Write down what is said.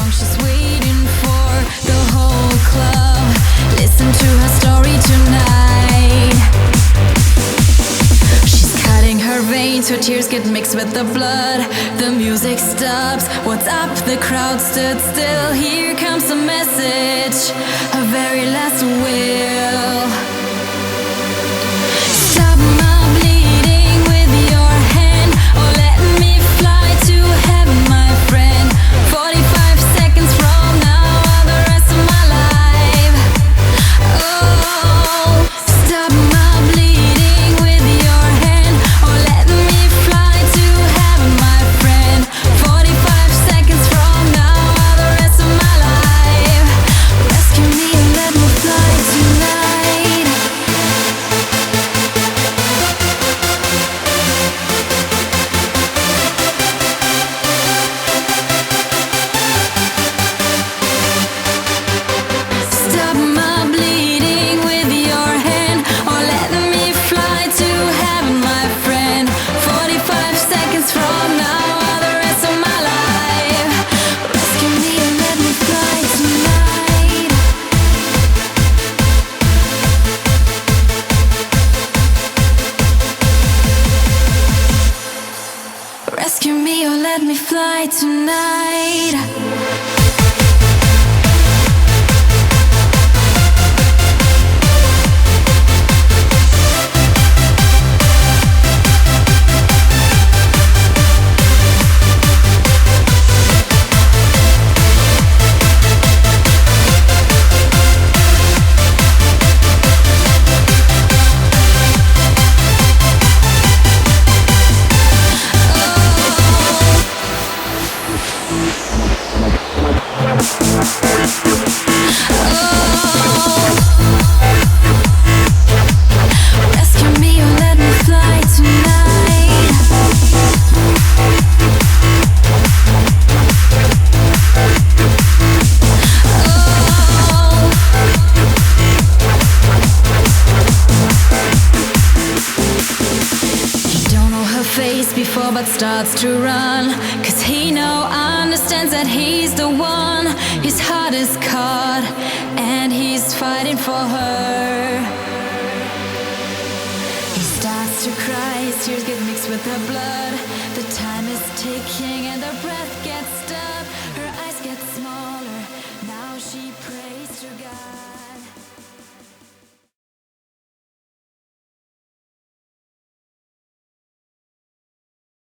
she's waiting for the whole club. Listen to her story tonight. She's cutting her veins, her tears get mixed with the blood. The music stops, what's up? The crowd stood still. Here comes a message, her very last will. Stop my bleeding with your hand, or let me fly to heaven, my friend. 45 seconds from now, or the rest of my life. Oh, stop my bleeding with your hand, or let me fly to heaven, my friend. 45 seconds from now, or the rest of my life. Rescue me and let me fly tonight. Stop my bleeding with your hand, or let me fly to heaven, my friend. 45 seconds from now, or the rest of my life. Rescue me and let me fly tonight. Rescue me or let me fly tonight. Rescue me or let me fly tonight. You don't know her face before but starts to run, 'cause he now understands that he's the one. His heart is caught and he's fighting for her. He starts to cry, his tears get mixed with her blood. The time is ticking and her breath gets stuck.